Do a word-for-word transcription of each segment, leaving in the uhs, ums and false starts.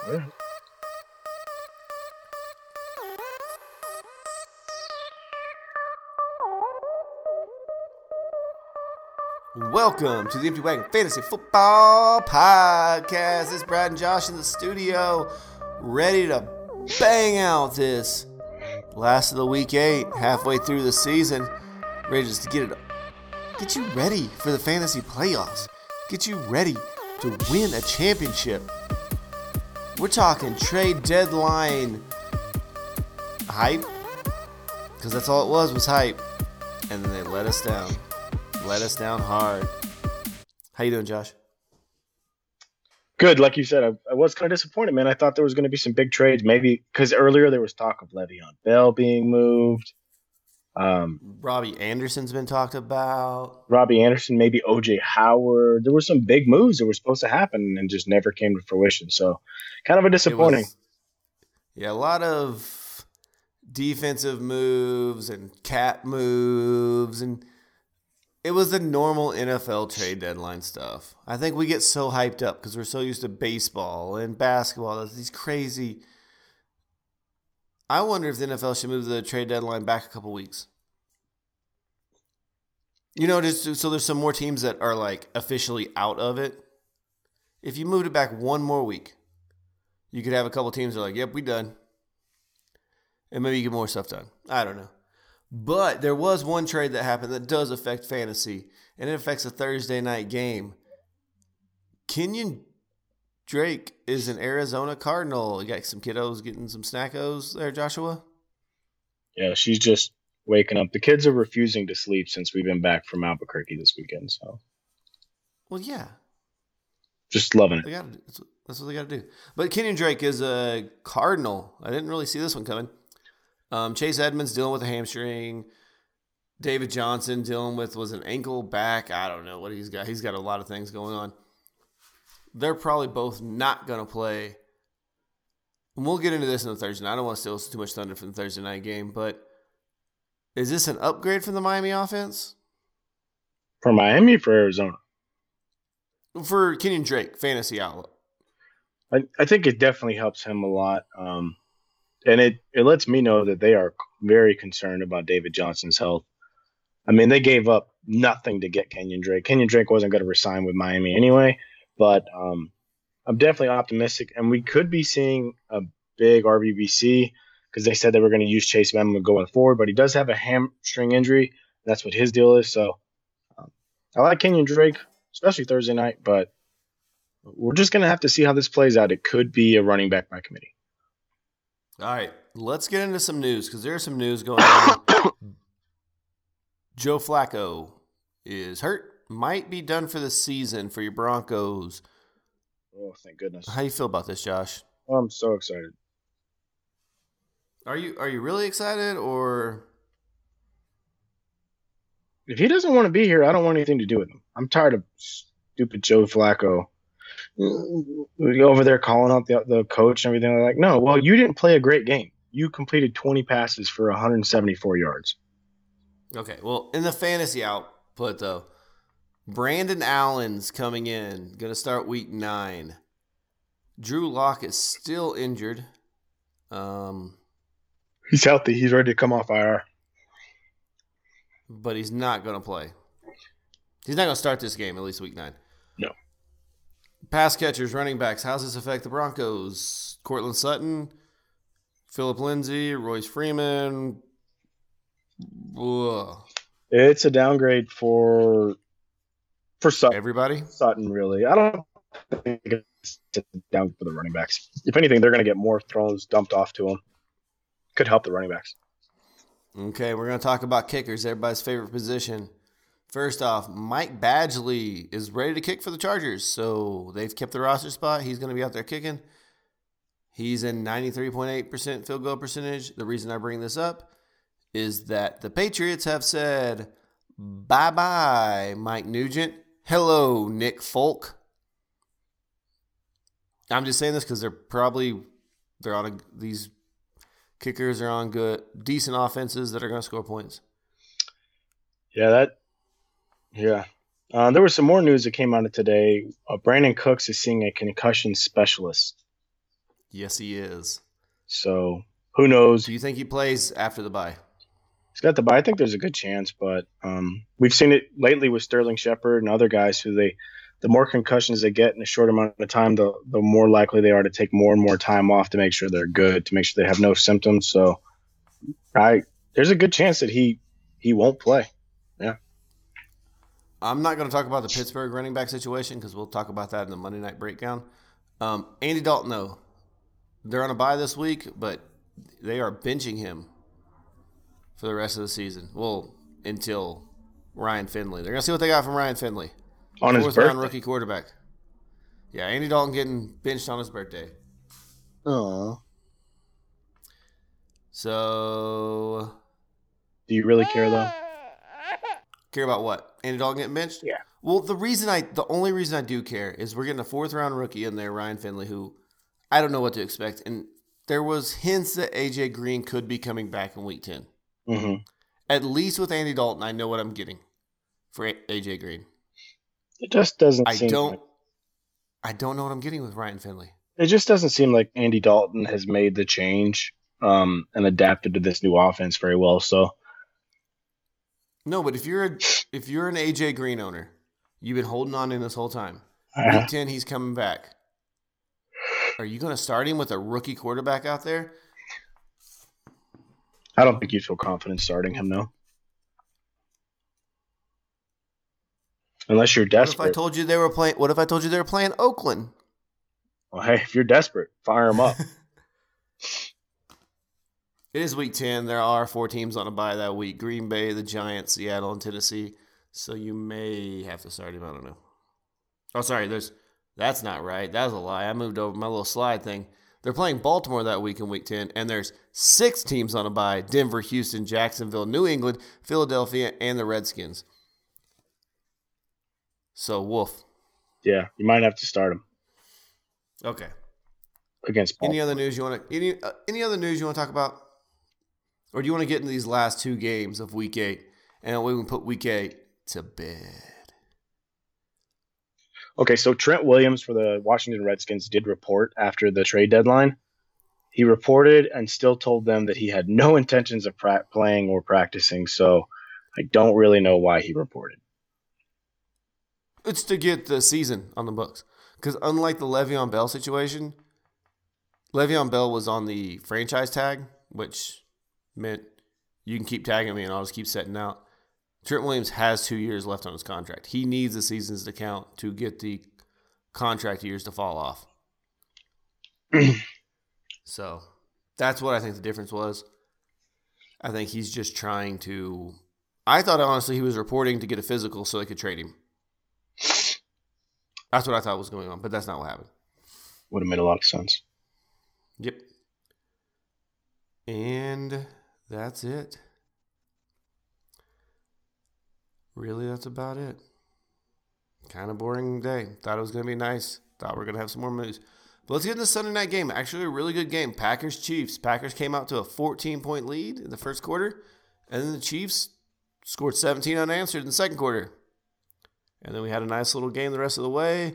right. Welcome to the Empty Wagon Fantasy Football Podcast. It's Brad and Josh in the studio, ready to bang out this last of the week eight, halfway through the season, ready just to get it, get you ready for the fantasy playoffs, get you ready to win a championship. We're talking trade deadline hype, because that's all it was was hype, and then they let us down. Let us down hard. How you doing, Josh? Good. Like you said, I, I was kind of disappointed, man. I thought there was going to be some big trades, maybe because earlier there was talk of Le'Veon Bell being moved. Um, Robbie Anderson's been talked about. Robbie Anderson, maybe O J Howard. There were some big moves that were supposed to happen and just never came to fruition. So, kind of a disappointing. Was, yeah, a lot of defensive moves and cap moves, and it was the normal N F L trade deadline stuff. I think we get so hyped up because we're so used to baseball and basketball. There's these crazy. I wonder if the N F L should move the trade deadline back a couple weeks. You know, just so there's some more teams that are like officially out of it. If you moved it back one more week, you could have a couple teams that are like, "Yep, we done," and maybe you get more stuff done. I don't know. But there was one trade that happened that does affect fantasy, and it affects a Thursday night game. Kenyon Drake is an Arizona Cardinal. You got some kiddos getting some snackos there, Joshua? Yeah, she's just waking up. The kids are refusing to sleep since we've been back from Albuquerque this weekend. So, well, yeah, just loving it. They gotta, that's what they got to do. But Kenyon Drake is a Cardinal. I didn't really see this one coming. Um, Chase Edmonds dealing with a hamstring. David Johnson dealing with was an ankle back. I don't know what he's got. He's got a lot of things going on. They're probably both not going to play. And we'll get into this in the Thursday night. I don't want to steal too much thunder from the Thursday night game, but is this an upgrade from the Miami offense? For Miami or for Arizona? For Kenyon Drake, fantasy outlet. I, I think it definitely helps him a lot. Um, And it, it lets me know that they are very concerned about David Johnson's health. I mean, they gave up nothing to get Kenyon Drake. Kenyon Drake wasn't going to resign with Miami anyway, but um, I'm definitely optimistic. And we could be seeing a big R B B C because they said they were going to use Chase Edmonds going forward, but he does have a hamstring injury. That's what his deal is. So um, I like Kenyon Drake, especially Thursday night, but we're just going to have to see how this plays out. It could be a running back by committee. All right, let's get into some news because there's some news going on. Joe Flacco is hurt, might be done for the season for your Broncos. Oh, thank goodness. How you feel about this, Josh? Oh, I'm so excited. Are you are you really excited, or if he doesn't want to be here, I don't want anything to do with him. I'm tired of stupid Joe Flacco over there calling out the the coach and everything. They're like, no, well, you didn't play a great game. You completed twenty passes for one hundred seventy-four yards. Okay, well, in the fantasy output, though, Brandon Allen's coming in, going to start week nine. Drew Lock is still injured. Um, He's healthy. He's ready to come off I R. But he's not going to play. He's not going to start this game, at least week nine. No. Pass catchers, running backs. How's this affect the Broncos? Cortland Sutton, Phillip Lindsay, Royce Freeman. Ugh. It's a downgrade for for Sutton. Everybody? Sutton, really. I don't think it's a down for the running backs. If anything, they're going to get more throws dumped off to them. Could help the running backs. Okay, we're going to talk about kickers, everybody's favorite position. First off, Mike Badgley is ready to kick for the Chargers, so they've kept the roster spot. He's going to be out there kicking. He's in ninety-three point eight percent field goal percentage. The reason I bring this up is that the Patriots have said, bye-bye, Mike Nugent. Hello, Nick Folk. I'm just saying this because they're probably they're on a, these kickers are on good, decent offenses that are going to score points. Yeah, that. Yeah. Uh, there was some more news that came out of today. Uh, Brandon Cooks is seeing a concussion specialist. Yes, he is. So who knows? Do you think he plays after the bye? He's got the bye. I think there's a good chance, but um, we've seen it lately with Sterling Shepard and other guys who they, the more concussions they get in a short amount of time, the the more likely they are to take more and more time off to make sure they're good, to make sure they have no symptoms. So, I there's a good chance that he he won't play. Yeah. I'm not going to talk about the Pittsburgh running back situation because we'll talk about that in the Monday night breakdown. Um, Andy Dalton, though, they're on a bye this week, but they are benching him for the rest of the season. Well, until Ryan Finley. They're going to see what they got from Ryan Finley. On his Fourth birthday. round rookie quarterback. Yeah, Andy Dalton getting benched on his birthday. Oh. So. Do you really care, though? Care about what? Andy Dalton getting benched? Yeah. Well, the reason I, the only reason I do care is we're getting a fourth round rookie in there, Ryan Finley, who I don't know what to expect. And there was hints that A J Green could be coming back in week ten. Mm-hmm. At least with Andy Dalton, I know what I'm getting for A J Green. It just doesn't I seem don't. like, I don't know what I'm getting with Ryan Finley. it just doesn't seem like Andy Dalton has made the change um, and adapted to this new offense very well. So No, but if you're a, if you're an A J Green owner, you've been holding on in this whole time. uh, Week ten, he's coming back. Are you going to start him with a rookie quarterback out there? I don't think you'd feel confident starting him, though. Unless you're What if I desperate. told you they were playing? What if I told you they were playing Oakland? Well, hey, if you're desperate, fire him up. It is week ten. There are four teams on a bye that week: Green Bay, the Giants, Seattle, and Tennessee. So you may have to start him. I don't know. Oh, sorry. There's that's not right. That was a lie. I moved over my little slide thing. They're playing Baltimore that week in week ten, and there's six teams on a bye: Denver, Houston, Jacksonville, New England, Philadelphia, and the Redskins. So, woof. Yeah, you might have to start him Okay. against Baltimore. Any other news you want to any uh, any other news you want to talk about, or do you want to get into these last two games of Week Eight, and we can put Week Eight to bed? Okay, so Trent Williams for the Washington Redskins did report after the trade deadline. He reported and still told them that he had no intentions of pra- playing or practicing. So I don't really know why he reported. It's to get the season on the books. Because unlike the Le'Veon Bell situation, Le'Veon Bell was on the franchise tag, which meant you can keep tagging me and I'll just keep setting out. Trent Williams has two years left on his contract. He needs the seasons to count to get the contract years to fall off. So that's what I think the difference was. I think he's just trying to – I thought honestly he was reporting to get a physical so they could trade him. That's what I thought was going on, but that's not what happened. Would have made a lot of sense. Yep. And that's it. Really, that's about it. Kind of boring day. Thought it was going to be nice. Thought we were going to have some more moves. But let's get into the Sunday night game. Actually, a really good game. Packers-Chiefs. Packers came out to a fourteen-point lead in the first quarter, and then the Chiefs scored seventeen unanswered in the second quarter. And then we had a nice little game the rest of the way.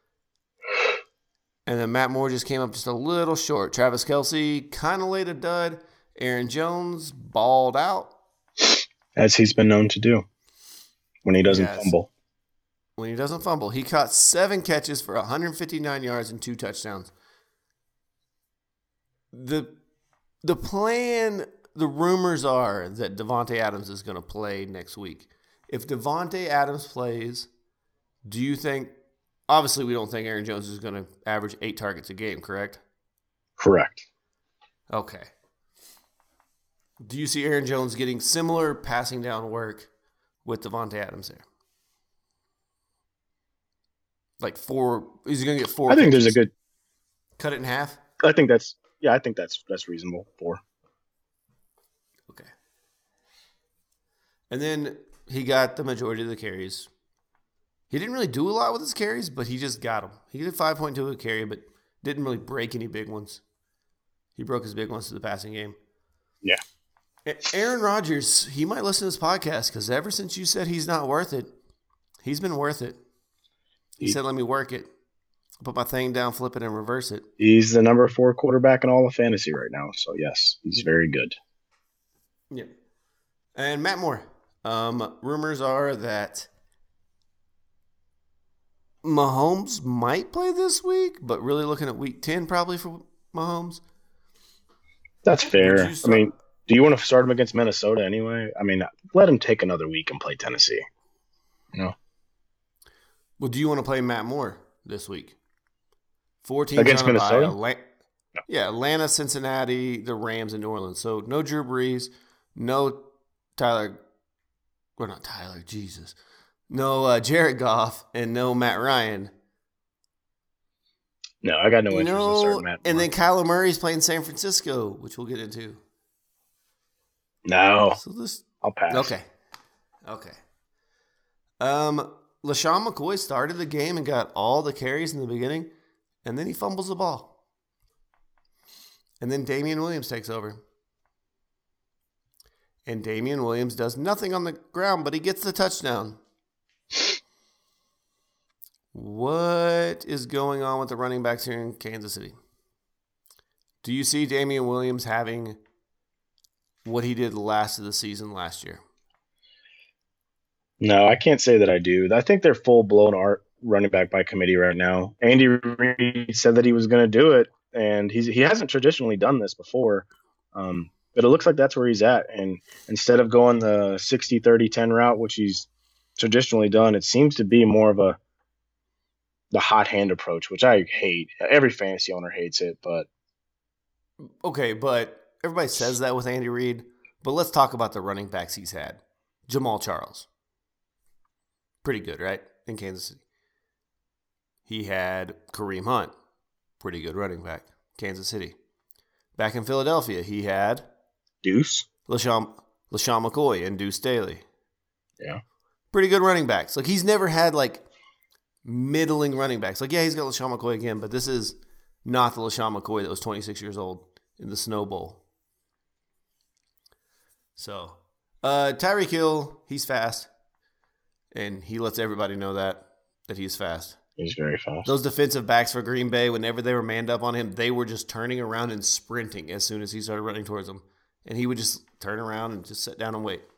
And then Matt Moore just came up just a little short. Travis Kelce kind of laid a dud. Aaron Jones balled out. As he's been known to do when he doesn't Yes. fumble. When he doesn't fumble. He caught seven catches for one hundred fifty-nine yards and two touchdowns. The the plan, the rumors are that Devontae Adams is going to play next week. If Devontae Adams plays, do you think, obviously we don't think Aaron Jones is going to average eight targets a game, correct? Correct. Okay. Do you see Aaron Jones getting similar passing down work with Devontae Adams there? Like four, is he going to get four? I think catches? there's a good, Cut it in half? I think that's, yeah, I think that's, that's reasonable for. Okay. And then he got the majority of the carries. He didn't really do a lot with his carries, but he just got them. He did five point two a carry, but didn't really break any big ones. He broke his big ones to the passing game. Yeah. Aaron Rodgers, he might listen to this podcast because ever since you said he's not worth it, he's been worth it. He, he said, let me work it. Put my thing down, flip it, and reverse it. He's the number four quarterback in all of fantasy right now. So, yes, he's very good. Yeah. And Matt Moore. Um, rumors are that Mahomes might play this week, but really looking at week ten probably for Mahomes. That's fair. I mean, do you want to start him against Minnesota anyway? I mean, let him take another week and play Tennessee. You know? Well, do you want to play Matt Moore this week? Four teams against on a Minnesota? bye. No. Yeah, Atlanta, Cincinnati, the Rams, and New Orleans. So no Drew Brees, no Tyler. Well, not Tyler, Jesus. No uh, Jared Goff, and no Matt Ryan. No, I got no you interest know, in starting Matt Moore. And then Kyler Murray's playing San Francisco, which we'll get into. No. So this, I'll pass. Okay. Okay. Um, LaShawn McCoy started the game and got all the carries in the beginning, and then he fumbles the ball. And then Damian Williams takes over. And Damian Williams does nothing on the ground, but he gets the touchdown. What is going on with the running backs here in Kansas City? Do you see Damian Williams having what he did last of the season last year? No, I can't say that I do. I think they're full-blown art running back by committee right now. Andy Reid said that he was going to do it, and he's he hasn't traditionally done this before. Um, but it looks like that's where he's at. And instead of going the sixty thirty ten route, which he's traditionally done, it seems to be more of a the hot hand approach, which I hate. Every fantasy owner hates it, but okay, but everybody says that with Andy Reid. But let's talk about the running backs he's had. Jamal Charles. Pretty good, right? In Kansas City. He had Kareem Hunt. Pretty good running back. Kansas City. Back in Philadelphia, he had Deuce. LaShawn, LaShawn McCoy and Deuce Staley. Yeah. Pretty good running backs. Like, he's never had, like, middling running backs. Like, yeah, he's got LaShawn McCoy again, but this is not the LaShawn McCoy that was twenty-six years old in the Snow Bowl. So, uh, Tyreek Hill, he's fast. And he lets everybody know that, that he's fast. He's very fast. Those defensive backs for Green Bay, whenever they were manned up on him, they were just turning around and sprinting as soon as he started running towards them. And he would just turn around and just sit down and wait.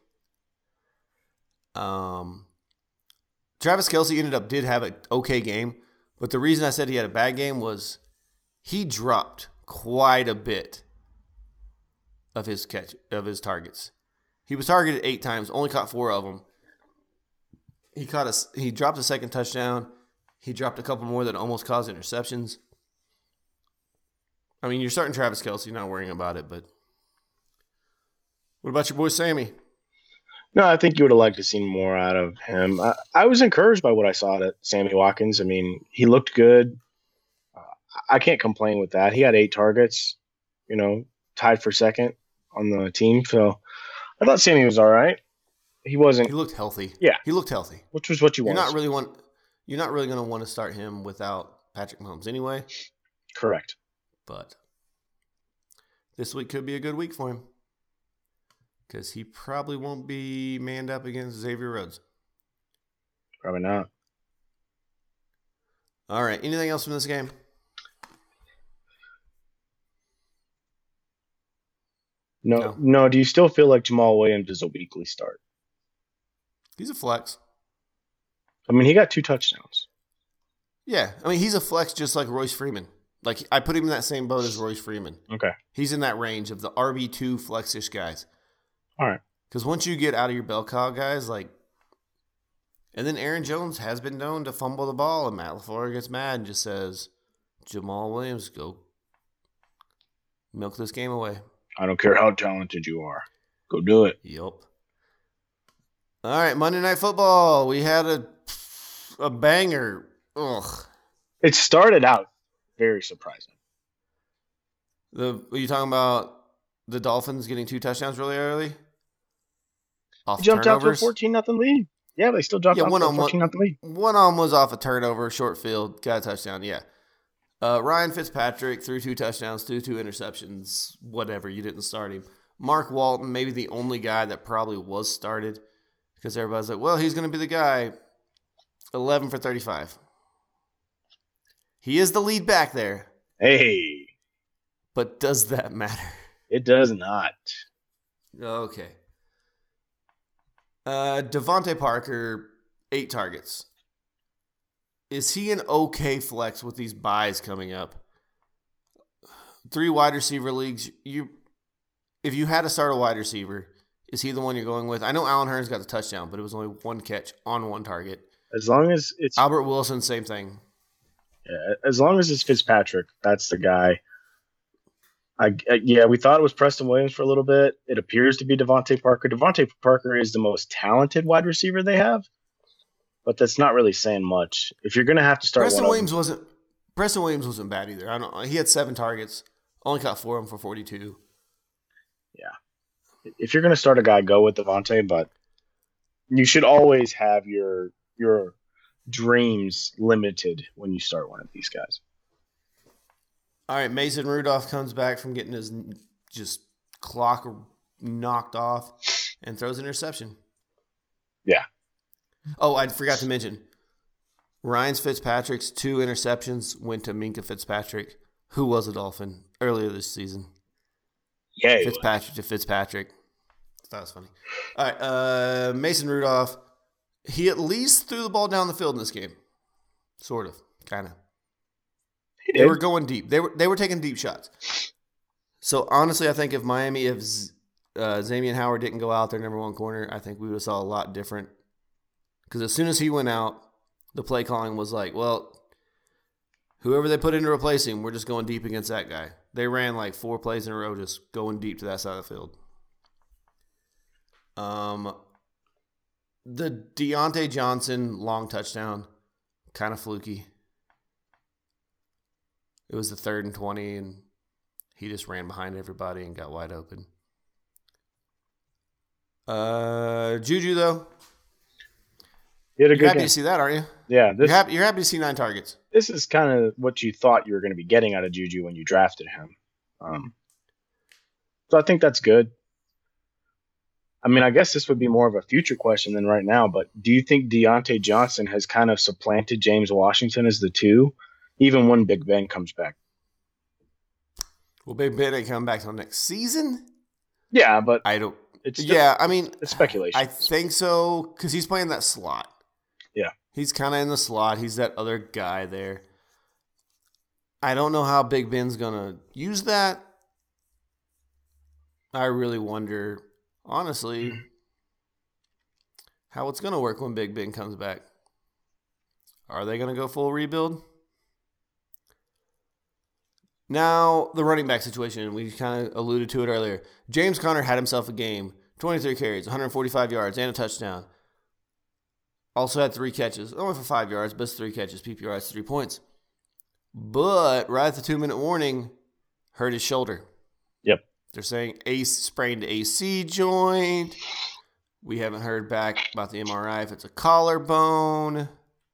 Um, Travis Kelce ended up, did have an okay game. But the reason I said he had a bad game was he dropped quite a bit of his catch, of his targets. He was targeted eight times, only caught four of them. He caught a, he dropped a second touchdown. He dropped a couple more that almost caused interceptions. I mean, you're starting Travis Kelce, not worrying about it, but what about your boy Sammy? No, I think you would have liked to see more out of him. I, I was encouraged by what I saw at Sammy Watkins. I mean, he looked good. Uh, I can't complain with that. He had eight targets, you know, tied for second on the team. So I thought Sammy was all right. He wasn't. He looked healthy. Yeah, he looked healthy, which was what you you're want. Not really want. You're not really going to want to start him without Patrick Mahomes anyway. Correct. But this week could be a good week for him because he probably won't be manned up against Xavier Rhodes. Probably not. All right. Anything else from this game? No, no. No. Do you still feel like Jamal Williams is a weekly start? He's a flex. I mean, he got two touchdowns. Yeah. I mean, he's a flex just like Royce Freeman. Like, I put him in that same boat as Royce Freeman. Okay. He's in that range of the R B two flex-ish guys. All right. Because once you get out of your bell cow guys, like, and then Aaron Jones has been known to fumble the ball, and Matt LaFleur gets mad and just says, Jamal Williams, go milk this game away. I don't care how talented you are. Go do it. Yup. All right, Monday Night Football. We had a a banger. Ugh. It started out very surprising. The are you talking about the Dolphins getting two touchdowns really early? Off they jumped turnovers? out to a fourteen nothing lead. Yeah, they still jumped yeah, out one to a on fourteen nothing lead. One on was off a turnover, short field, got a touchdown. Yeah. Uh, Ryan Fitzpatrick threw two touchdowns, threw two interceptions, whatever. You didn't start him. Mark Walton, maybe the only guy that probably was started because everybody's like, well, he's going to be the guy. eleven for thirty-five. He is the lead back there. Hey. But does that matter? It does not. Okay. Uh, Devontae Parker, eight targets. Is he an okay flex with these buys coming up? Three wide receiver leagues. You, if you had to start a wide receiver, is he the one you're going with? I know Allen Hurns got the touchdown, but it was only one catch on one target. As long as it's Albert Wilson, same thing. Yeah, as long as it's Fitzpatrick, that's the guy. I, I yeah, we thought it was Preston Williams for a little bit. It appears to be Devontae Parker. Devontae Parker is the most talented wide receiver they have, but that's not really saying much. If you're going to have to start, Preston one Williams of them, wasn't. Preston Williams wasn't bad either. I don't. He had seven targets, only caught four of them for forty-two. Yeah, if you're going to start a guy, go with Devontae, but you should always have your your dreams limited when you start one of these guys. All right, Mason Rudolph comes back from getting his just clock knocked off and throws an interception. Yeah. Oh, I forgot to mention, Ryan Fitzpatrick's two interceptions went to Minkah Fitzpatrick, who was a Dolphin earlier this season. Yeah. Fitzpatrick to Fitzpatrick. That was funny. All right, uh, Mason Rudolph, he at least threw the ball down the field in this game. Sort of, kind of. They were going deep. They were they were taking deep shots. So honestly, I think if Miami, if uh, Xavier Howard didn't go out their number one corner, I think we would have saw a lot different. Because as soon as he went out, the play calling was like, well, whoever they put in to replace him, we're just going deep against that guy. They ran like four plays in a row, just going deep to that side of the field. Um, the Deontay Johnson long touchdown, kind of fluky. It was the third and twenty, and he just ran behind everybody and got wide open. Uh, Juju, though. He had a you're good happy game. to see that, aren't you? Yeah. This, you're, happy, you're happy to see nine targets. This is kind of what you thought you were going to be getting out of Juju when you drafted him. Um, so I think that's good. I mean, I guess this would be more of a future question than right now, but do you think Deontay Johnson has kind of supplanted James Washington as the two, even when Big Ben comes back? Will Big Ben ain't come back till next season? Yeah, but I don't. It's yeah, I mean, it's speculation. I think so because he's playing that slot. Yeah, he's kind of in the slot. He's that other guy there. I don't know how Big Ben's gonna use that. I really wonder, honestly, how it's gonna work when Big Ben comes back. Are they gonna go full rebuild? Now, the running back situation, we kind of alluded to it earlier. James Conner had himself a game, twenty-three carries, one hundred forty-five yards, and a touchdown. Also had three catches, only for five yards, but it's three catches. P P R is three points. But right at the two-minute warning, hurt his shoulder. Yep. They're saying Ace sprained A C joint. We haven't heard back about the M R I if it's a collarbone.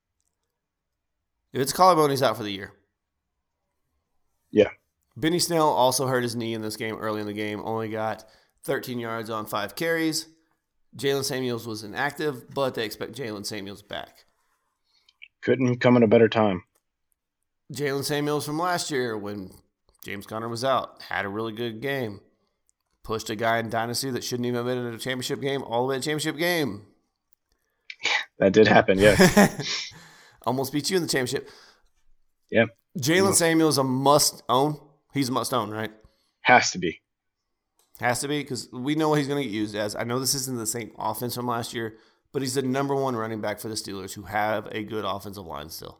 If it's a collarbone, he's out for the year. Yeah. Benny Snell also hurt his knee in this game early in the game. Only got thirteen yards on five carries. Jalen Samuels was inactive, but they expect Jalen Samuels back. Couldn't come at a better time. Jalen Samuels from last year when James Conner was out had a really good game. Pushed a guy in Dynasty that shouldn't even have been in a championship game all the way to the championship game. That did happen, yes. Almost beat you in the championship. Yep. Jalen Samuels a must own. He's a must own, right? Has to be. Has to be because we know what he's going to get used as. I know this isn't the same offense from last year, but he's the number one running back for the Steelers who have a good offensive line still.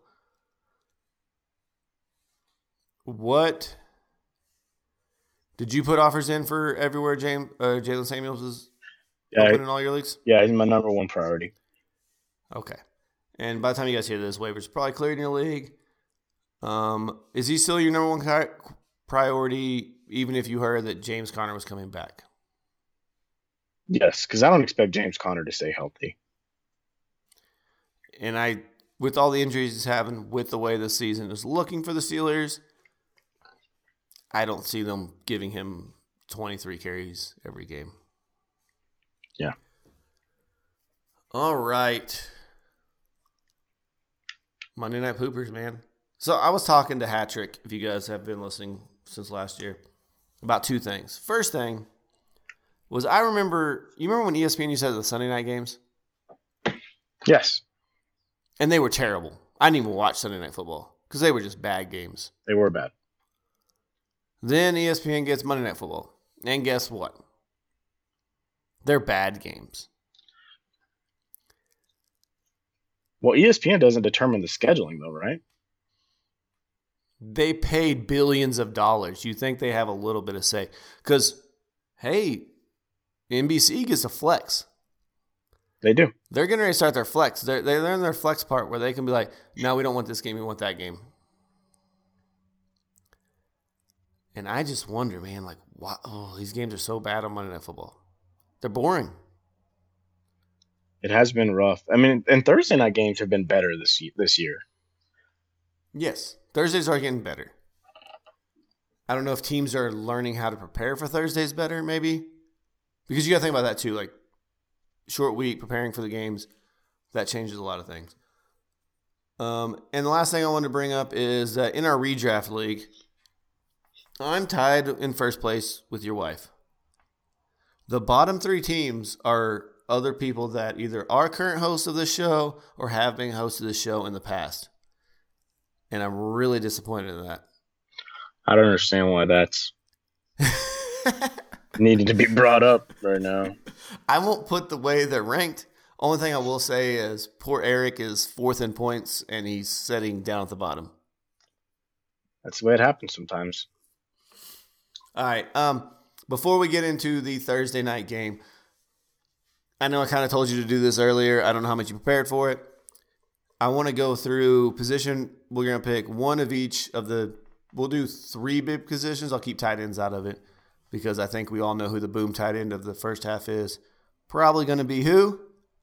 What did you put offers in for everywhere James uh, Jalen Samuels is yeah, open in all your leagues? Yeah, he's my number one priority. Okay. And by the time you guys hear this, waivers probably cleared in your league. Um, is he still your number one priority, even if you heard that James Conner was coming back? Yes, because I don't expect James Conner to stay healthy. And I, with all the injuries he's having, with the way the season is looking for the Steelers, I don't see them giving him twenty-three carries every game. Yeah. All right. Monday Night Poopers, man. So I was talking to Hattrick, if you guys have been listening since last year, about two things. First thing was I remember, you remember when E S P N used to have the Sunday night games? Yes. And they were terrible. I didn't even watch Sunday Night Football because they were just bad games. They were bad. Then E S P N gets Monday Night Football. And guess what? They're bad games. Well, E S P N doesn't determine the scheduling, though, right? They paid billions of dollars. You think they have a little bit of say. Because, hey, N B C gets a flex. They do. They're going to start their flex. They're, they're in their flex part where they can be like, no, we don't want this game. We want that game. And I just wonder, man, like, wow, oh, these games are so bad on Monday Night Football. They're boring. It has been rough. I mean, and Thursday night games have been better this this year. Yes. Thursdays are getting better. I don't know if teams are learning how to prepare for Thursdays better, maybe. Because you got to think about that, too. Like, short week, preparing for the games, that changes a lot of things. Um, and the last thing I wanted to bring up is that in our redraft league, I'm tied in first place with your wife. The bottom three teams are other people that either are current hosts of this show or have been hosts of this show in the past. And I'm really disappointed in that. I don't understand why that's needed to be brought up right now. I won't put the way they're ranked. Only thing I will say is poor Eric is fourth in points, and he's sitting down at the bottom. That's the way it happens sometimes. All right. Um, before we get into the Thursday night game, I know I kind of told you to do this earlier. I don't know how much you prepared for it. I want to go through position. We're going to pick one of each of the – we'll do three big positions. I'll keep tight ends out of it because I think we all know who the boom tight end of the first half is. Probably going to be who?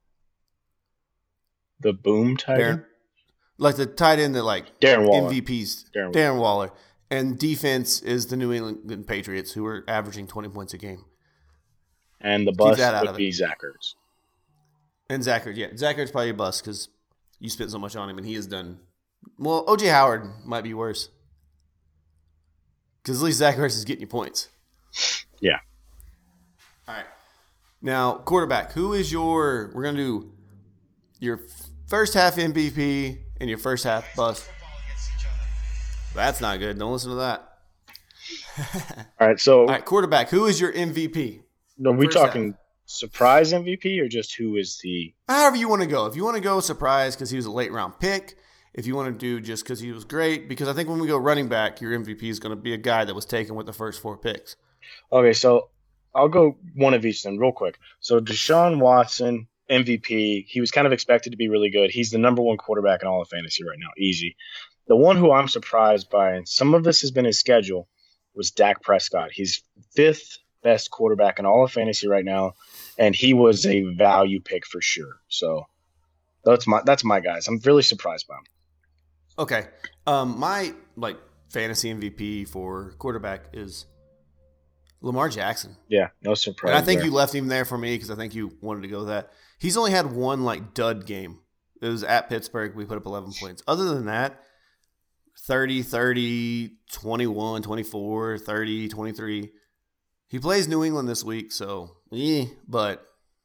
The boom tight Darren, end? Like the tight end that like Darren Waller. M V Ps. Darren, Darren Waller. And defense is the New England Patriots, who are averaging twenty points a game. And the bust would be Zach Ertz. And Zach Ertz, yeah. Zach Ertz probably a bust because you spent so much on him, and he has done – well, O J Howard might be worse because at least Zach Ertz is getting you points. Yeah. All right. Now, quarterback, who is your – we're going to do your first half M V P and your first half bust. That's not good. Don't listen to that. All right, so – All right, quarterback, who is your M V P? Are we talking – surprise M V P or just who is the – however you want to go. If you want to go surprise because he was a late round pick, if you want to do just because he was great, because I think when we go running back, your M V P is going to be a guy that was taken with the first four picks. Okay, so I'll go one of each then real quick. So Deshaun Watson, M V P, he was kind of expected to be really good. He's the number one quarterback in all of fantasy right now, easy. The one who I'm surprised by, and some of this has been his schedule, was Dak Prescott. He's fifth best quarterback in all of fantasy right now, and he was a value pick for sure. So that's my that's my guys. I'm really surprised by him. Okay, um, my like fantasy M V P for quarterback is Lamar Jackson. Yeah, no surprise. And I think there. you left him there for me because I think you wanted to go with that. He's only had one like dud game. It was at Pittsburgh. We put up eleven points. Other than that, thirty, thirty, twenty-one, twenty-four, thirty, twenty-three. He plays New England this week, so eh, but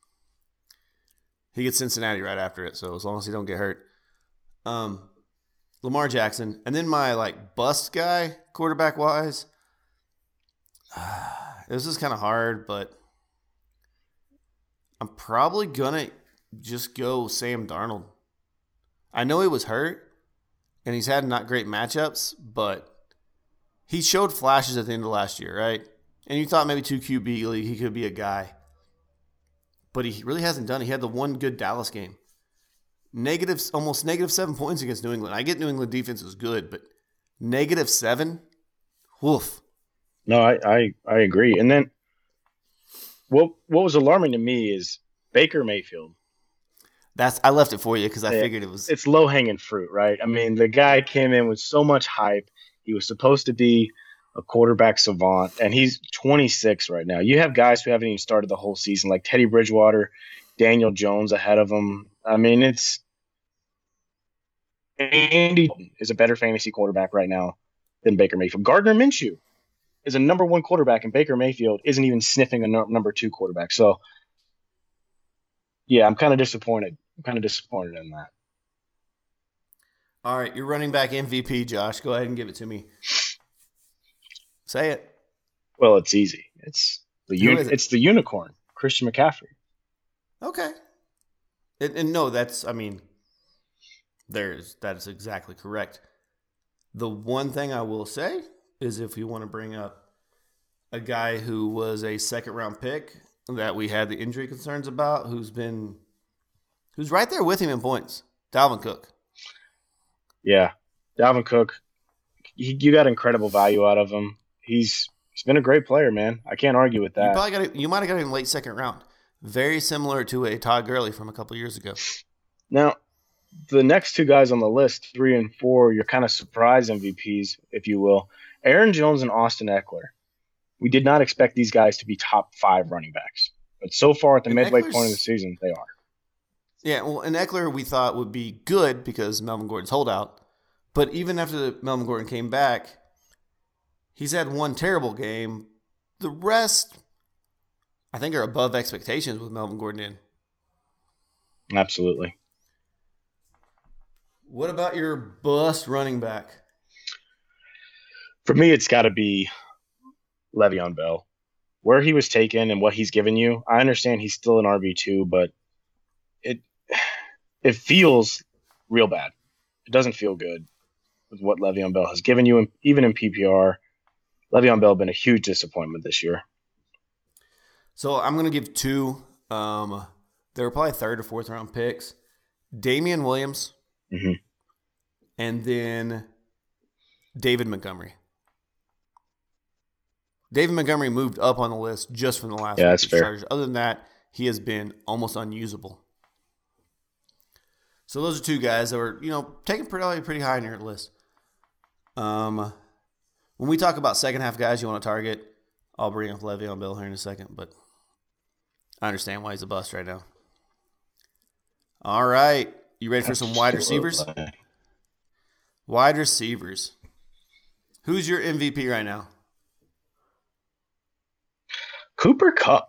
he gets Cincinnati right after it. So as long as he don't get hurt, um, Lamar Jackson, and then my like bust guy, quarterback wise. Uh, this is kind of hard, but I'm probably gonna just go Sam Darnold. I know he was hurt, and he's had not great matchups, but he showed flashes at the end of last year, right? And you thought maybe two Q B league, he could be a guy. But he really hasn't done it. He had the one good Dallas game. Negative, almost negative seven points against New England. I get New England defense is good, but negative seven? Woof. No, I, I, I agree. And then what what was alarming to me is Baker Mayfield. That's I left it for you because I yeah, figured it was. It's low-hanging fruit, right? I mean, the guy came in with so much hype. He was supposed to be a quarterback savant, and he's twenty-six right now. You have guys who haven't even started the whole season, like Teddy Bridgewater, Daniel Jones ahead of him. I mean, it's Andy Dalton is a better fantasy quarterback right now than Baker Mayfield. Gardner Minshew is a number one quarterback, and Baker Mayfield isn't even sniffing a no- number two quarterback. So, yeah, I'm kind of disappointed. I'm kind of disappointed in that. All right, you're running back M V P, Josh. Go ahead and give it to me. Say it. Well, it's easy. It's the Who un- is it? it's the unicorn, Christian McCaffrey. Okay. And, and no, that's, I mean, there's that is exactly correct. The one thing I will say is if you want to bring up a guy who was a second round pick that we had the injury concerns about, who's been, who's right there with him in points, Dalvin Cook. Yeah, Dalvin Cook. He, you got incredible value out of him. He's he's been a great player, man. I can't argue with You that. probably got it, you might have got him late second round. Very similar to a Todd Gurley from a couple years ago. Now, the next two guys on the list, three and four, you're kind of surprise M V Ps, if you will. Aaron Jones and Austin Eckler. We did not expect these guys to be top five running backs. But so far at the And midway Eckler's- point of the season, they are. Yeah, well, and Eckler we thought would be good because Melvin Gordon's holdout. But even after Melvin Gordon came back, he's had one terrible game. The rest, I think, are above expectations with Melvin Gordon in. Absolutely. What about your bust running back? For me, it's got to be Le'Veon Bell. Where he was taken and what he's given you, I understand he's still an R B two, but it it feels real bad. It doesn't feel good with what Le'Veon Bell has given you, even in P P R. Le'Veon Bell has been a huge disappointment this year. So I'm going to give two. Um, they were probably third or fourth round picks. Damian Williams Mm-hmm. and then David Montgomery. David Montgomery moved up on the list just from the last Yeah, week that's of fair. Chargers. Other than that, he has been almost unusable. So those are two guys that were, you know, taken pretty pretty high in your list. Um, when we talk about second half guys you want to target, I'll bring up Le'Veon Bell here in a second, but I understand why he's a bust right now. All right, you ready for some wide receivers? Absolutely. Wide receivers. Who's your M V P right now? Cooper Kupp.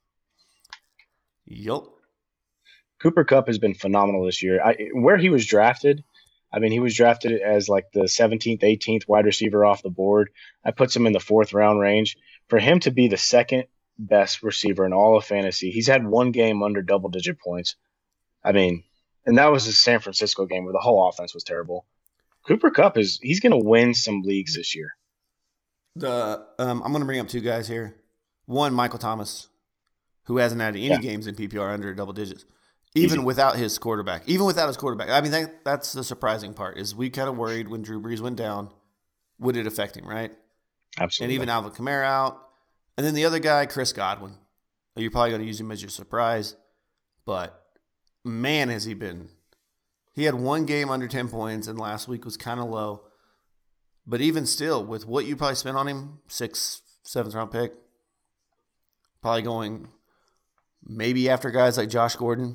Yup. Cooper Kupp has been phenomenal this year. I, where he was drafted, I mean, he was drafted as like the seventeenth, eighteenth wide receiver off the board. I puts him in the fourth round range. For him to be the second best receiver in all of fantasy, he's had one game under double digit points. I mean, and that was the San Francisco game where the whole offense was terrible. Cooper Kupp is he's going to win some leagues this year. The um, I'm going to bring up two guys here. One, Michael Thomas, who hasn't had any Yeah. games in P P R under double digits, even Easy. without his quarterback. Even without his quarterback, I mean that, that's the surprising part. Is we kind of worried when Drew Brees went down, would it affect him, right? Absolutely. And even Alvin Kamara out, and then the other guy, Chris Godwin. You're probably going to use him as your surprise, but man, has he been. He had one game under ten points, and last week was kind of low. But even still, with what you probably spent on him, sixth, seventh round pick, probably going maybe after guys like Josh Gordon,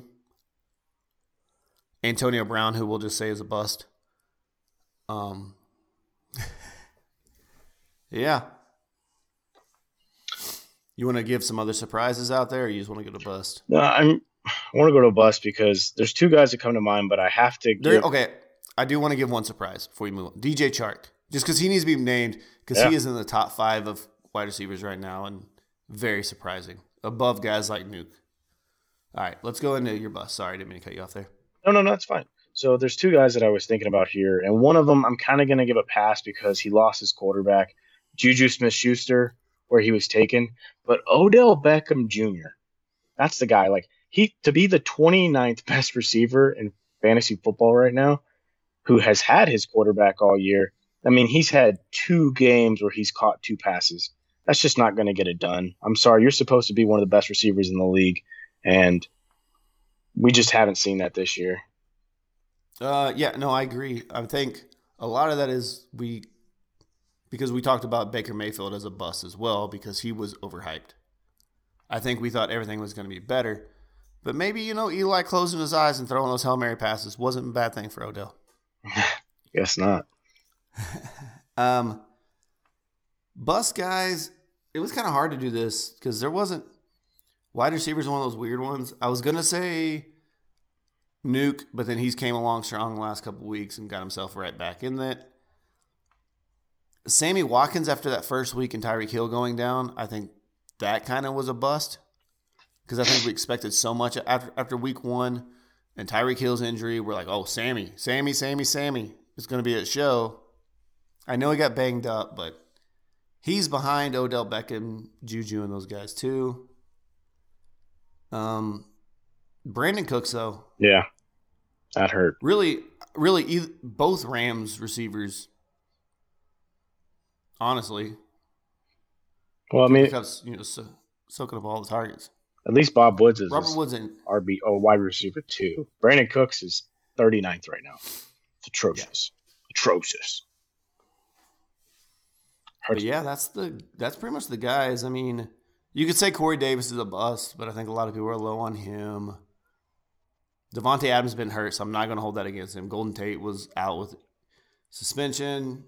Antonio Brown, who we'll just say is a bust. Um, yeah. You want to give some other surprises out there, or you just want to go to bust? No, I'm. I want to go to a bust because there's two guys that come to mind, but I have to There, give. okay, I do want to give one surprise before we move on. D J Chark, just because he needs to be named, because Yeah. he is in the top five of wide receivers right now, and very surprising, above guys like Nuke. All right, let's go into your bust. Sorry, I didn't mean to cut you off there. No, no, no, it's fine. So there's two guys that I was thinking about here, and one of them I'm kind of going to give a pass because he lost his quarterback, Juju Smith-Schuster, where he was taken. But Odell Beckham Junior, that's the guy. Like he to be the twenty-ninth best receiver in fantasy football right now, who has had his quarterback all year. I mean, he's had two games where he's caught two passes. That's just not going to get it done. I'm sorry. You're supposed to be one of the best receivers in the league, and we just haven't seen that this year. Uh, yeah, no, I agree. I think a lot of that is we because we talked about Baker Mayfield as a bust as well because he was overhyped. I think we thought everything was going to be better, but maybe you know Eli closing his eyes and throwing those Hail Mary passes wasn't a bad thing for Odell. Guess not. um, bus guys, it was kind of hard to do this because there wasn't wide receivers. One of those weird ones. I was gonna say Nuke, but then he's came along strong the last couple of weeks and got himself right back in that. Sammy Watkins, after that first week and Tyreek Hill going down, I think that kind of was a bust because I think we expected so much after after week one and Tyreek Hill's injury. We're like, oh, Sammy, Sammy, Sammy, Sammy is going to be at show. I know he got banged up, but he's behind Odell Beckham, Juju, and those guys too. Um, Brandon Cooks, though. Yeah, that hurt. Really, really, either, both Rams receivers, honestly. Well, I mean, up, you know, so, soaking up all the targets. At least Bob Woods is Robert Woods in R B or wide receiver two. Brandon Cooks is thirty-ninth right now. It's atrocious. Yeah. Atrocious. But yeah, that's the that's pretty much the guys. I mean, you could say Corey Davis is a bust, but I think a lot of people are low on him. Devontae Adams has been hurt, so I'm not going to hold that against him. Golden Tate was out with suspension.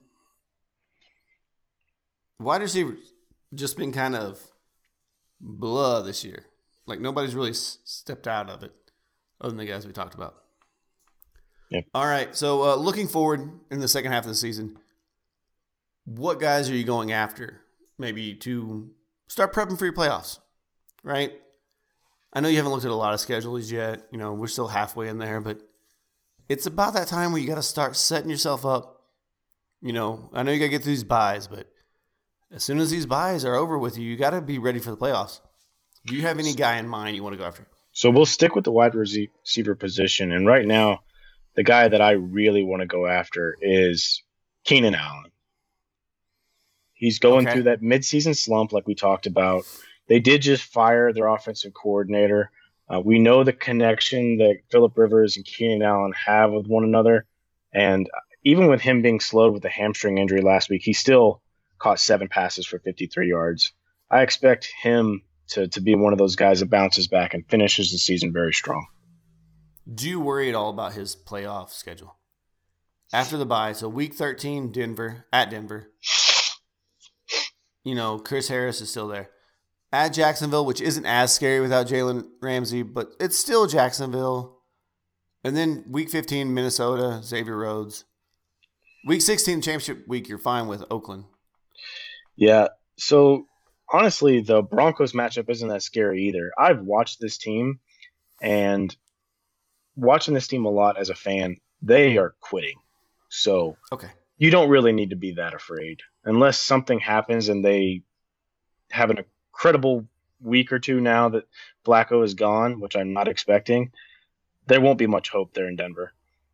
Wide receivers just been kind of blah this year. Like, nobody's really s- stepped out of it other than the guys we talked about. Yep. All right, so uh, looking forward in the second half of the season, what guys are you going after maybe to start prepping for your playoffs, right? I know you haven't looked at a lot of schedules yet. You know, we're still halfway in there, but it's about that time where you got to start setting yourself up. You know, I know you got to get through these buys, but as soon as these buys are over with you, you got to be ready for the playoffs. Do you have any guy in mind you want to go after? So we'll stick with the wide receiver position. And right now, the guy that I really want to go after is Keenan Allen. He's going okay. through that midseason slump like we talked about. They did just fire their offensive coordinator. Uh, we know the connection that Phillip Rivers and Keenan Allen have with one another. And even with him being slowed with a hamstring injury last week, he still caught seven passes for fifty-three yards. I expect him to, to be one of those guys that bounces back and finishes the season very strong. Do you worry at all about his playoff schedule? After the bye, so week thirteen, Denver, at Denver. You know, Chris Harris is still there. At Jacksonville, which isn't as scary without Jalen Ramsey, but it's still Jacksonville. And then week fifteen, Minnesota, Xavier Rhodes. Week sixteen, championship week, you're fine with Oakland. Yeah, so honestly, the Broncos matchup isn't that scary either. I've watched this team, and watching this team a lot as a fan, they are quitting. So okay. You don't really need to be that afraid. Unless something happens and they have an incredible week or two now that Flacco is gone, which I'm not expecting, there won't be much hope there in Denver.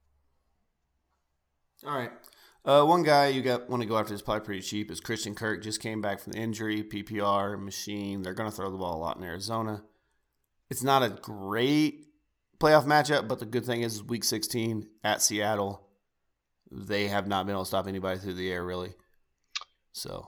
All right. Uh, one guy you got want to go after is probably pretty cheap is Christian Kirk. Just came back from the injury, P P R, machine. They're going to throw the ball a lot in Arizona. It's not a great playoff matchup, but the good thing is week sixteen at Seattle, they have not been able to stop anybody through the air, really. So,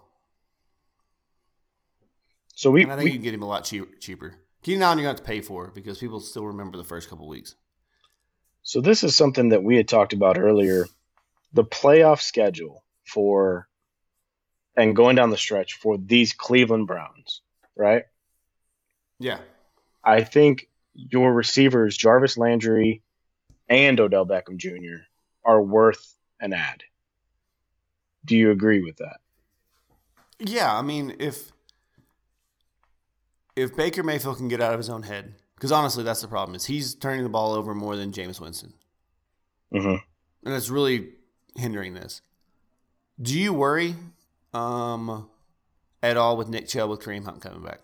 so we, and I think we, you can get him a lot cheap, cheaper. Keenan Allen, you're going to have to pay for because people still remember the first couple weeks. So this is something that we had talked about earlier. The playoff schedule for and going down the stretch for these Cleveland Browns, right? Yeah. I think your receivers, Jarvis Landry and Odell Beckham Junior, are worth an ad. Do you agree with that? Yeah, I mean, if if Baker Mayfield can get out of his own head, because honestly, that's the problem, is he's turning the ball over more than Jameis Winston. Mm-hmm. And it's really hindering this. Do you worry um, at all with Nick Chubb with Kareem Hunt coming back?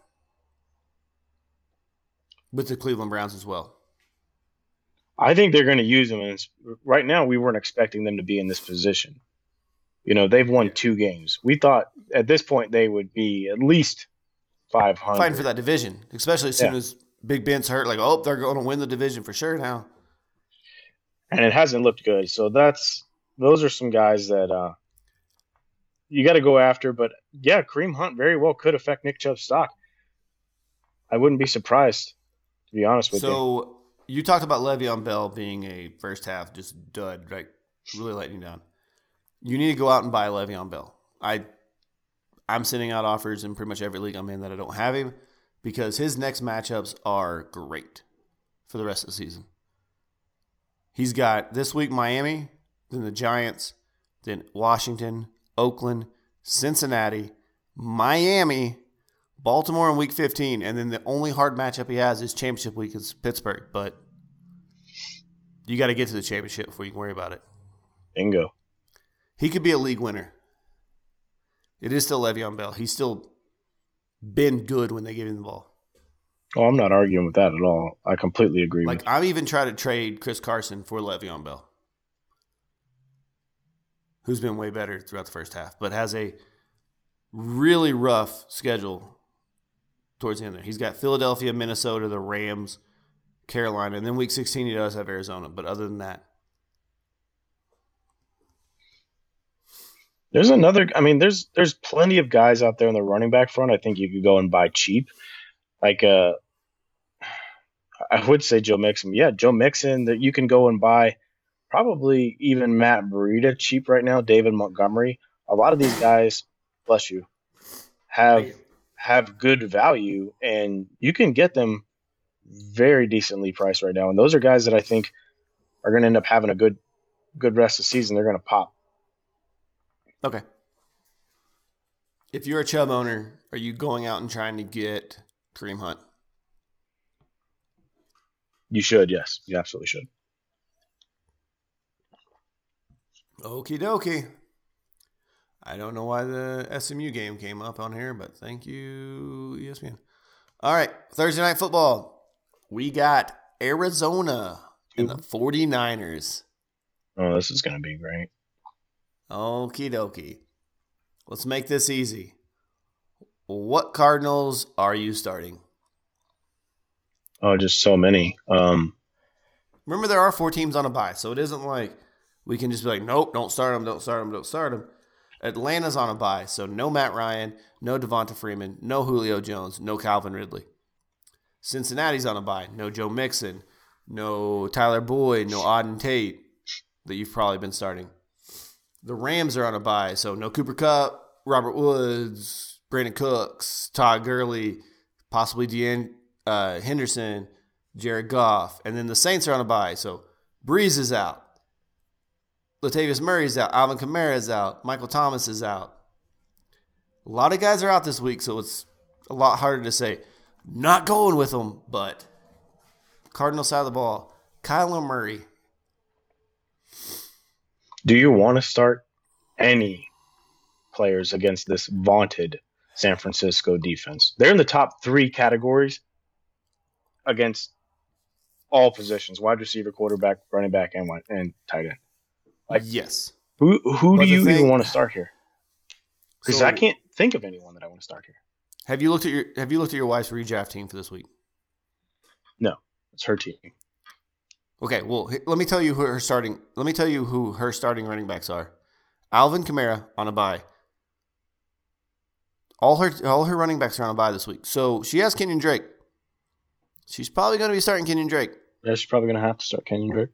With the Cleveland Browns as well? I think they're going to use him. And right now, we weren't expecting them to be in this position. You know, they've won two games. We thought at this point they would be at least five hundred. Fighting for that division, especially as soon yeah. as Big Ben's hurt. Like, oh, they're going to win the division for sure now. And it hasn't looked good. So that's those are some guys that uh, you got to go after. But, yeah, Kareem Hunt very well could affect Nick Chubb's stock. I wouldn't be surprised, to be honest with so, you. So you talked about Le'Veon Bell being a first half just dud, right? really letting you down. You need to go out and buy Le'Veon Bell. I, I'm sending out offers in pretty much every league I'm in that I don't have him because his next matchups are great for the rest of the season. He's got this week Miami, then the Giants, then Washington, Oakland, Cincinnati, Miami, Baltimore in week fifteen, and then the only hard matchup he has is championship week is Pittsburgh. But you got to get to the championship before you can worry about it. Bingo. He could be a league winner. It is still Le'Veon Bell. He's still been good when they give him the ball. Oh, I'm not arguing with that at all. I completely agree Like, with I've even tried to trade Chris Carson for Le'Veon Bell, who's been way better throughout the first half, but has a really rough schedule towards the end there. He's got Philadelphia, Minnesota, the Rams, Carolina, and then week sixteen he does have Arizona. But other than that, There's another. I mean, there's there's plenty of guys out there in the running back front. I think you could go and buy cheap, like uh, I would say Joe Mixon. Yeah, Joe Mixon that you can go and buy. Probably even Matt Breida cheap right now. David Montgomery. A lot of these guys, bless you, have have good value, and you can get them very decently priced right now. And those are guys that I think are going to end up having a good good rest of the season. They're going to pop. okay. If you're a Chubb owner, are you going out and trying to get Kareem Hunt? You should, yes. You absolutely should. Okie dokie. I don't know why the S M U game came up on here, but thank you, E S P N. All right, Thursday Night Football. We got Arizona and the 49ers. Oh, this is going to be great. Okie dokie. Let's make this easy. What Cardinals are you starting? Oh, just so many. Um, Remember, there are four teams on a bye, so it isn't like we can just be like, nope, don't start them, don't start them, don't start them. Atlanta's on a bye, so no Matt Ryan, no Devonta Freeman, no Julio Jones, no Calvin Ridley. Cincinnati's on a bye, no Joe Mixon, no Tyler Boyd, no Auden Tate that you've probably been starting. The Rams are on a bye, so no Cooper Kupp, Robert Woods, Brandon Cooks, Todd Gurley, possibly Dean uh, Henderson, Jared Goff. And then the Saints are on a bye, so Breeze is out. Latavius Murray's out. Alvin Kamara's out. Michael Thomas is out. A lot of guys are out this week, so it's a lot harder to say, not going with them, but Cardinal side of the ball, Kyler Murray. Do you want to start any players against this vaunted San Francisco defense? They're in the top three categories against all positions: wide receiver, quarterback, running back, and and tight end. Like, yes. Who who But do the you thing- even want to start here? Because So- I can't think of anyone that I want to start here. Have you looked at your Have you looked at your wife's redraft team for this week? No, it's her team. Okay, well, h- let me tell you who her starting. Let me tell you who her starting running backs are. Alvin Kamara on a bye. All her all her running backs are on a bye this week. So she has Kenyon Drake. She's probably going to be starting Kenyon Drake. Yeah, she's probably going to have to start Kenyon Drake.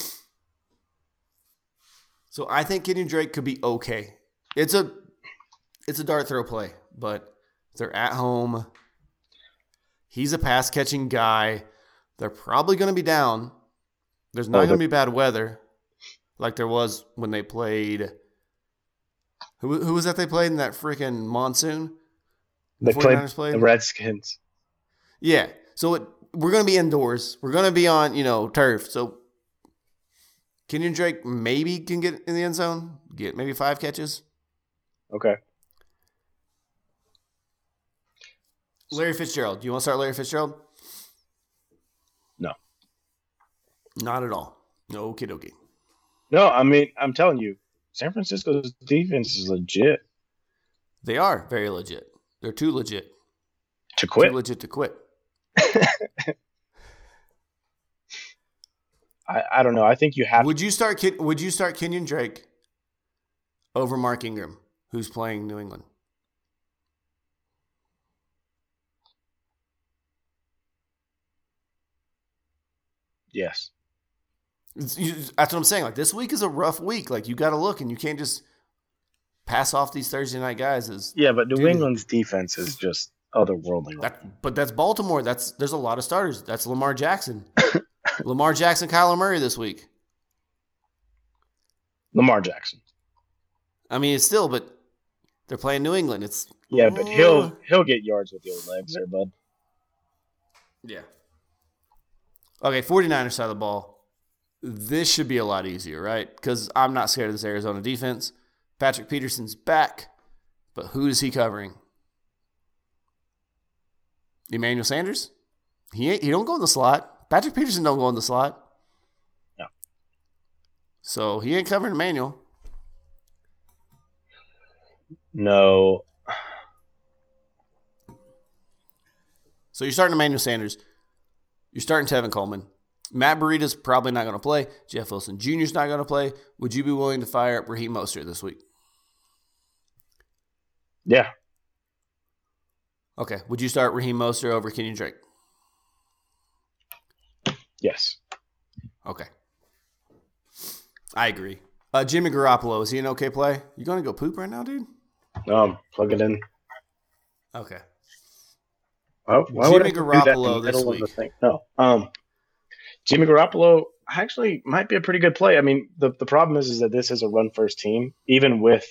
So I think Kenyon Drake could be okay. It's a it's a dart throw play, but they're at home. He's a pass catching guy. They're probably going to be down. There's not Oh, going to they're- be bad weather like there was when they played. Who who was that they played in that freaking monsoon? They The played 49ers played? the Redskins. Yeah. So it, we're going to be indoors. We're going to be on, you know, turf. So Kenyon Drake maybe can get in the end zone, get maybe five catches. Okay. Larry Fitzgerald. Do you want to start Larry Fitzgerald? No. Not at all. No, okie dokie. No, I mean, I'm telling you, San Francisco's defense is legit They are very legit. They're too legit. to quit. Too legit to quit. I, I don't know. I think you have Would you start Ken- Would you start Kenyon Drake over Mark Ingram, who's playing New England? Yes. You, that's what I'm saying. Like, this week is a rough week. Like, you got to look, and you can't just pass off these Thursday night guys as yeah, but New dude, England's defense is just otherworldly. That, but that's Baltimore. That's there's a lot of starters. That's Lamar Jackson. Lamar Jackson, Kyler Murray this week. Lamar Jackson. I mean, it's still, but they're playing New England. It's yeah, but he'll he'll get yards with the old legs there, bud. Yeah. Okay, 49ers side of the ball. This should be a lot easier, right? Because I'm not scared of this Arizona defense. Patrick Peterson's back, but who is he covering? Emmanuel Sanders? He ain't, he don't go in the slot. Patrick Peterson don't go in the slot. No. So he ain't covering Emmanuel. No. So you're starting Emmanuel Sanders. You're starting Tevin Coleman. Matt Breita's probably not going to play. Jeff Wilson Junior's not going to play. Would you be willing to fire up Raheem Mostert this week? Yeah. Okay. Would you start Raheem Mostert over Kenyon Drake? Yes. Okay. I agree. Uh, Jimmy Garoppolo, is he an okay play? You going to go poop right now, dude? Um, plug it in. Okay. Oh, why Jimmy would I do that in Garoppolo the this middle of the week. thing? No. Um, Jimmy Garoppolo actually might be a pretty good play. I mean, the, the problem is, is that this is a run-first team, even with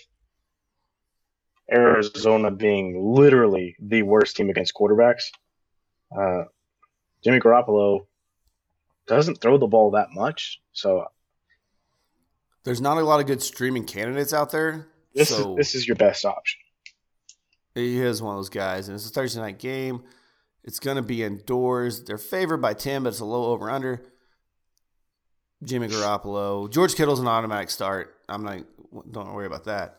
Arizona being literally the worst team against quarterbacks. Uh, Jimmy Garoppolo doesn't throw the ball that much, so There's not a lot of good streaming candidates out there. this so is this is your best option. He is one of those guys, and it's a Thursday night game. It's going to be indoors. They're favored by ten, but it's a low over-under. Jimmy Garoppolo. George Kittle's an automatic start. I'm not. Don't worry about that.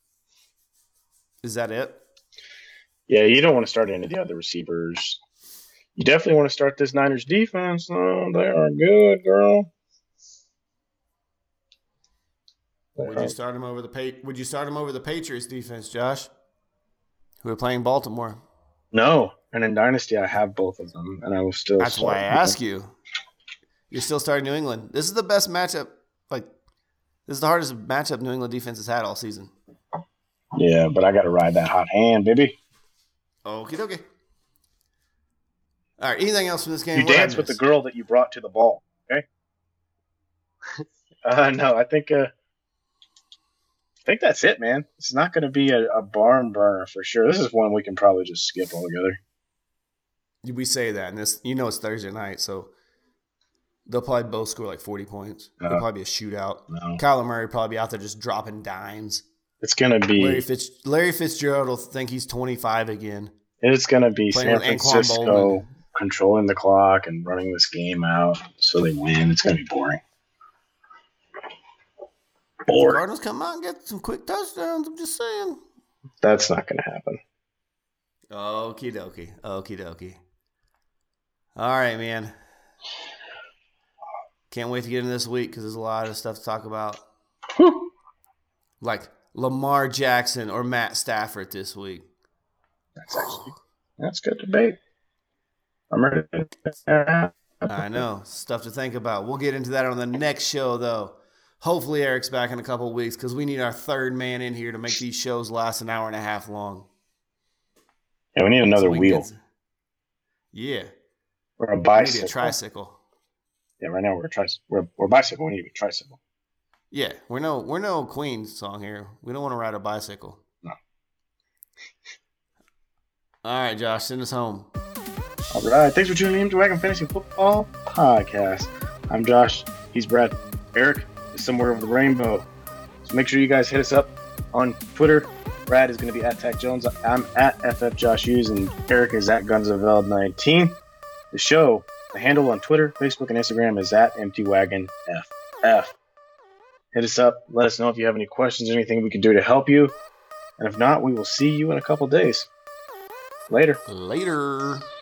Is that it? Yeah, you don't want to start any of the other receivers. You definitely want to start this Niners defense. Oh, they are good, girl. Would you start him over the pa- Would you start him over the Patriots defense, Josh? Who are playing Baltimore? No, and in Dynasty I have both of them, and I will still. That's start why I them. ask you. You're still starting New England. This is the best matchup. Like, this is the hardest matchup New England defense has had all season. Yeah, but I got to ride that hot hand, baby. Okie dokie. All right. Anything else from this game? You What dance I with the missed? girl that you brought to the ball, okay? uh, no, I think. Uh, I think that's it, man. It's not going to be a, a barn burner for sure. This is one we can probably just skip altogether. We say that, and this, you know, it's Thursday night, so they'll probably both score like forty points. Uh, It'll probably be a shootout. No, Kyler Murray probably be out there just dropping dimes. it's going to be. Larry, Fitz, Larry Fitzgerald will think he's twenty-five again. It's going to be Playing San with Anquan Francisco Boldin. controlling the clock and running this game out so they win. It's going to be boring. The Boring. Cardinals come out and get some quick touchdowns. I'm just saying. That's not going to happen. Okie dokie. Okie dokie. All right, man. Can't wait to get into this week because there's a lot of stuff to talk about. Whew. Like Lamar Jackson or Matt Stafford this week. That's actually that's good debate. I'm ready. I know. Stuff to think about. We'll get into that on the next show, though. Hopefully Eric's back in a couple of weeks because we need our third man in here to make these shows last an hour and a half long. Yeah, we need another So we wheel. get- Yeah. We're a We need bicycle. a tricycle. Yeah, right now we're a tricycle. We're, we're a bicycle. We need a tricycle. Yeah, we're no we're no Queen song here. We don't want to ride a bicycle. No. All right, Josh, send us home. All right. Thanks for tuning in to Wagon Fantasy Football Podcast. I'm Josh. He's Brad. Eric is somewhere over the rainbow. So make sure you guys hit us up on Twitter. Brad is going to be at Tack Jones. I'm at F F Josh Hughes, and Eric is at Guns of Vel nineteen. The show, the handle on Twitter, Facebook, and Instagram is at Empty Wagon F F. Hit us up. Let us know if you have any questions or anything we can do to help you. And if not, we will see you in a couple days. Later. Later.